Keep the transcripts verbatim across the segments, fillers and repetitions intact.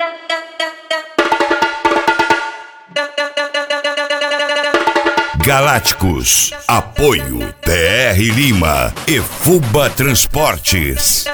Galácticos, apoio T R Lima e Fuba Transportes.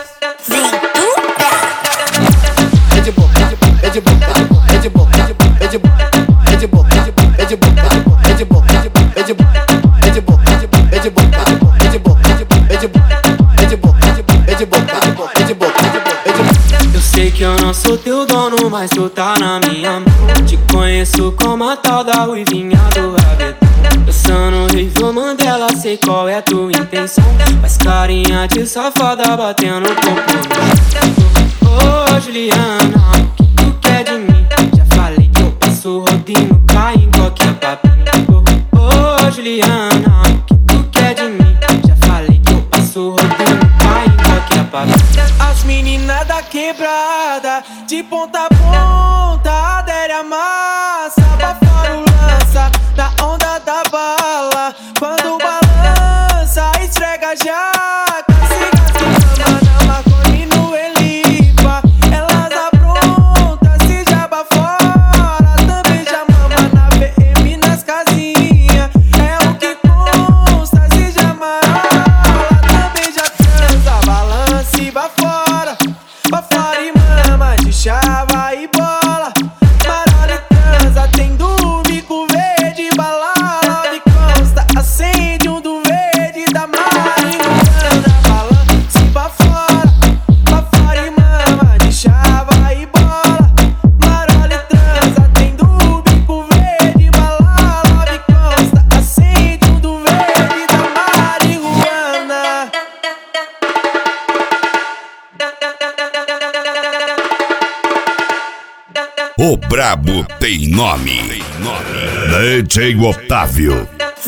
É de boca, é de boca, é de boca, é de boca, é de boca, é de boca, é de boca, é de boca, é de boca, é de boca, é de boca, é de boca, é de boca, é de boca, é de boca, é de boca. Eu sei que eu não sou teu dono, mas tu tá na minha mão. Te conheço como a tal da ruivinha do rabetão. Dançando Rivo Mandela, sei qual é a tua intenção. Faz carinha de safada batendo o corpo no chão. Ô Juliana, o que tu quer de mim? Já falei que eu passo rodinho, cai em qualquer papinho. Ô Juliana, o que tu quer de mim? Já falei que eu passo rodinho, cai em qualquer papinho. As meninas da quebrada, de ponta a ponta, adere a massa, abafora o lança, na onda da bala. Quando balança, esfrega a jaca, cigarro que ama na maconha e no Elipa. Elas aprontam, se jaba fora, também já mama na V M nas casinhas. É o que consta, se já marola, também já transa, balança e vá fora. Vá fora e mama de chava e bola. Marola e transa, tem dormico verde, balala. Me consta, acende um do verde da marihuana. Balança e vá fora. Vá fora e mama de chava e bola. Marola e transa, tem dormico verde, balala. Me consta, acende um do verde da marihuana. O brabo tem nome. D J Otávio.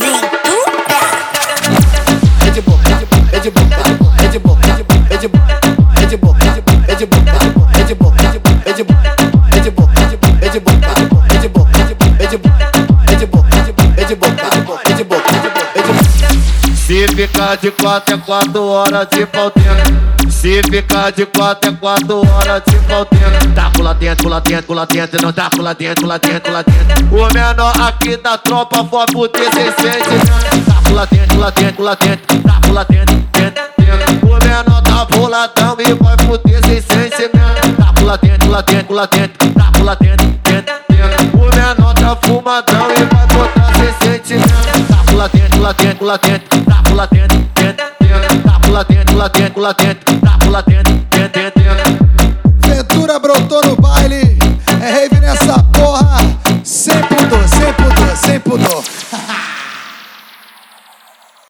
É de boca, é de boca, é de boca, é de boca, é de boca, é de boca, é de boca, é de boca, é de boca, é de boca, é de boca, é de boca, é de boca, é de boca, é de boca, é de boca. Se ficar de quatro é quatro horas de pau dentro. Se ficar de quatro é quatro horas de pau dentro. Tá pula dentro, pula dentro, pula dentro. Não tá pula dentro, pula dentro, pula dentro. O menor aqui da tropa foi pro T C cem. Tá pula dentro, pula dentro, pula dentro. Tá pula dentro, dentro, dentro. O menor tá puladão e vai pro T C cem. Tá pula dentro, pula dentro, pula dentro. Tá pula dentro, dentro, dentro. O menor tá fumadão e vai botar sentimento. Tá pula dentro, pula dentro, pula dentro. Tá pula dentro, dentro, dentro. Tá pula dentro, pula dentro, pula dentro. Tá pula dentro, dentro, dentro. Ventura brotou no baile, é rave nessa porra. Sem pudor, sem pudor, sem pudor.